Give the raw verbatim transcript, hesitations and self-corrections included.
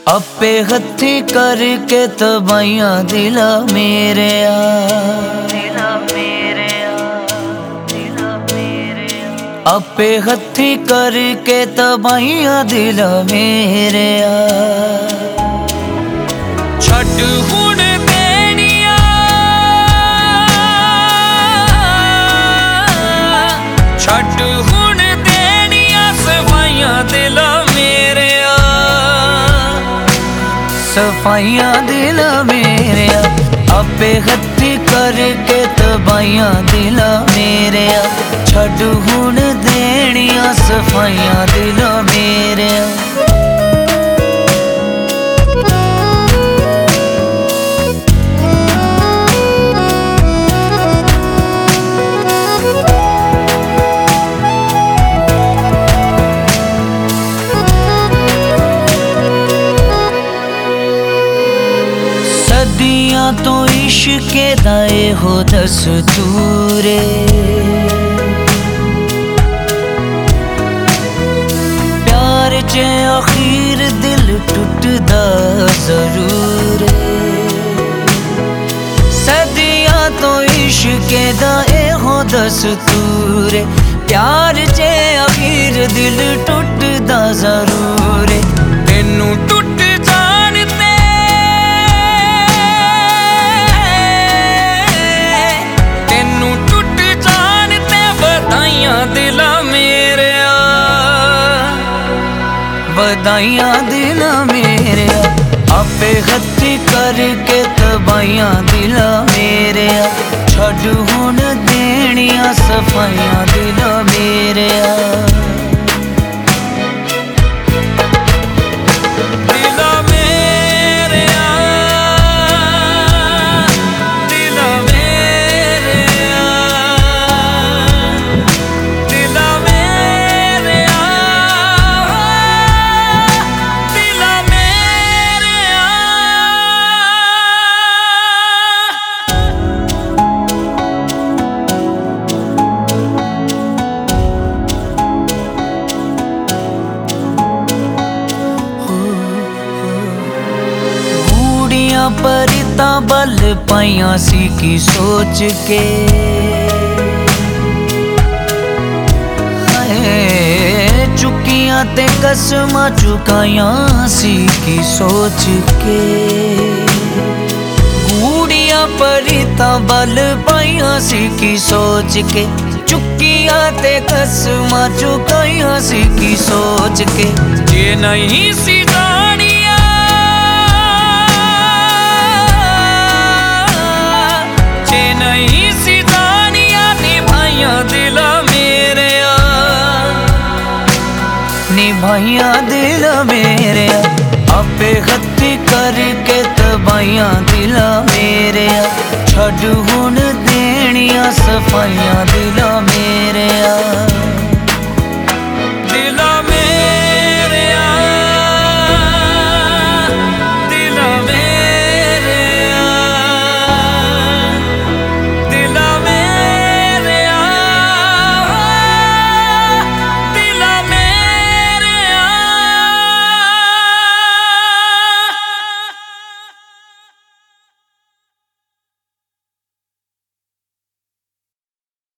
आपे हथी करके तबाइयां दिला मेरे आपे हथी करके तबाइयां दिला मेरे छड़ हुण देनिया छड़ हुण देनिया सफाइयां दिला मेरे सफाइयां दिला मेरे आपे हथी करके तबाइयां दिला मेरे छड़ हुण देनिया सफाइयां दिला मेरे सदियां तो इश्के दाए हो दस्तूरे प्यार च आखिर दिल टुटदा जरूर सदियां तो इश्के दाए हो दस्तूरे प्यार च आखिर दिल टुटदा जरूर तेनू टुट दिला मेरे बधाइयां दिला मेरे आपे हथी करके तबाइयां दिला मेरे छड़ हुण देनिया सफाइयां दिला मेरे परिता बल पाइया सी की सोच के चुकिया ते कसमा चुकाया सी की सोच के गूड़िया परिता बल पाइया सी की सोच के चुकिया ते कसमा चुकाया सी की सोच के जे नहीं सी जानिया नहीं सी जानिया निभाइयां दिला मेरे निभाइयां दिला मेरे आपे हथी करके तबाइयां दिला मेरे छड़ हुण देनिया सफाइयां दिला